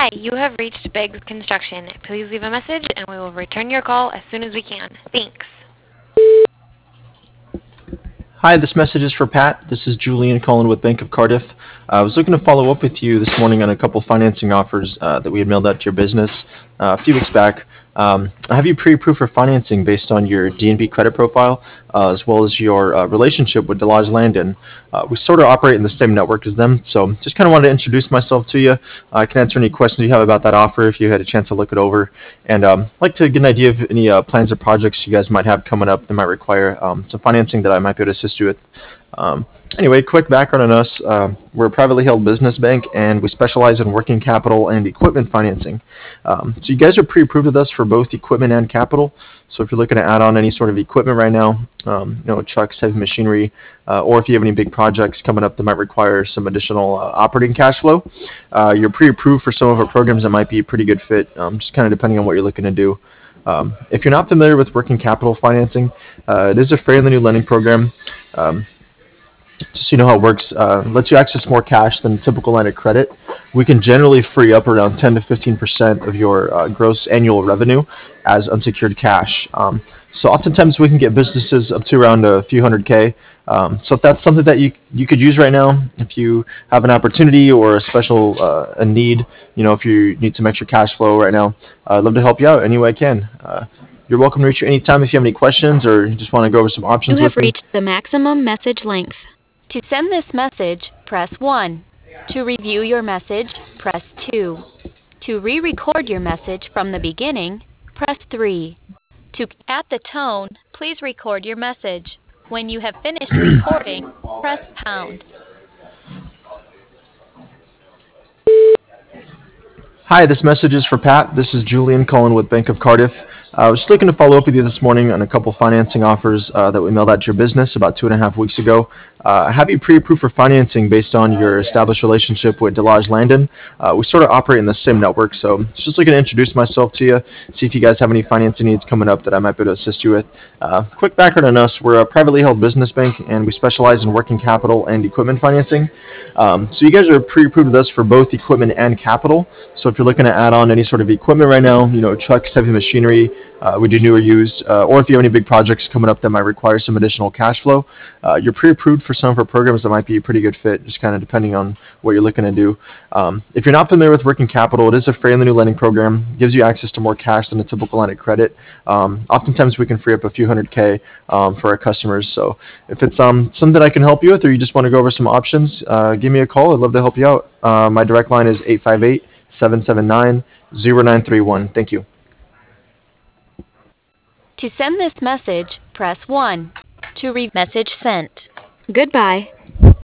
Hi, you have reached Beggs Construction. Please leave a message and we will return your call as soon as we can. Thanks. Hi, this message is for Pat. This is Julian calling with Bank of Cardiff. I was looking to follow up with you this morning on a couple financing offers that we had mailed out to your business a few weeks back. I have you pre-approved for financing based on your DNB credit profile, as well as your relationship with Delage Landon. We sort of operate in the same network as them, so just kind of wanted to introduce myself to you. I can answer any questions you have about that offer if you had a chance to look it over. And I'd like to get an idea of any plans or projects you guys might have coming up that might require some financing that I might be able to assist you with. Um, anyway, quick background on us. We're a privately held business bank, and we specialize in working capital and equipment financing. So you guys are pre-approved with us for both equipment and capital. So if you're looking to add on any sort of equipment right now, trucks, heavy machinery, or if you have any big projects coming up that might require some additional operating cash flow, you're pre-approved for some of our programs that might be a pretty good fit, just kind of depending on what you're looking to do. If you're not familiar with working capital financing, it is a fairly new lending program. Just so you know how it works, lets you access more cash than a typical line of credit. We can generally free up around 10 to 15% of your gross annual revenue as unsecured cash. So oftentimes we can get businesses up to around a few hundred K. So if that's something that you could use right now, if you have an opportunity or a special a need, if you need some extra cash flow right now, I'd love to help you out any way I can. You're welcome to reach me anytime if you have any questions or you just want to go over some options You have with me. reached the maximum message length. To send this message, press 1. To review your message, press 2. To re-record your message from the beginning, press 3. At the tone, please record your message. When you have finished recording, press pound. Hi, this message is for Pat. This is Julian calling with Bank of Cardiff. I was just looking to follow up with you this morning on a couple financing offers that we mailed out to your business about 2.5 weeks ago. I have you pre-approved for financing based on your established relationship with Delage Landon. We sort of operate in the same network, so just looking to introduce myself to you, see if you guys have any financing needs coming up that I might be able to assist you with. Quick background on us, we're a privately held business bank, and we specialize in working capital and equipment financing. So you guys are pre-approved with us for both equipment and capital. So if you're looking to add on any sort of equipment right now, trucks, heavy machinery, we do new or used, or if you have any big projects coming up that might require some additional cash flow, you're pre-approved for some of our programs that might be a pretty good fit, just kind of depending on what you're looking to do. If you're not familiar with working capital, it is a fairly new lending program, gives you access to more cash than a typical line of credit. Oftentimes we can free up a few hundred K for our customers. So if it's something that I can help you with, or you just want to go over some options, give me a call. I'd love to help you out. My direct line is 858-779-0931. Thank you. To send this message, press 1. To message sent. Goodbye.